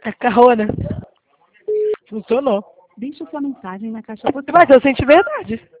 É carona. Funcionou. Deixe sua mensagem na caixa postal. Mas eu senti verdade.